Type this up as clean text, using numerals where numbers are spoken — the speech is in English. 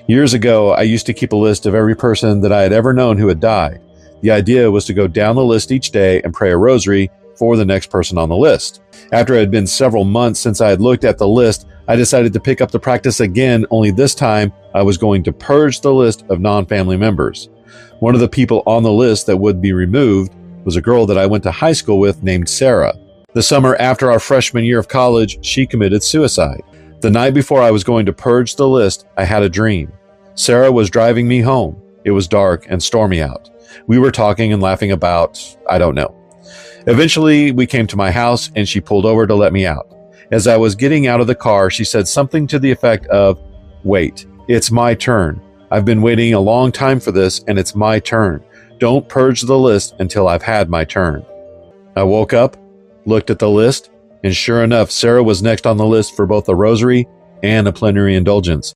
Years ago, I used to keep a list of every person that I had ever known who had died. The idea was to go down the list each day and pray a rosary for the next person on the list. After it had been several months since I had looked at the list, I decided to pick up the practice again, only this time I was going to purge the list of non-family members. One of the people on the list that would be removed was a girl that I went to high school with named Sarah. The summer after our freshman year of college, she committed suicide. The night before I was going to purge the list, I had a dream. Sarah was driving me home. It was dark and stormy out. We were talking and laughing about, I don't know. Eventually, we came to my house and she pulled over to let me out. As I was getting out of the car, she said something to the effect of, "Wait, it's my turn. I've been waiting a long time for this and it's my turn. Don't purge the list until I've had my turn." I woke up, looked at the list, and sure enough, Sarah was next on the list for both a rosary and a plenary indulgence.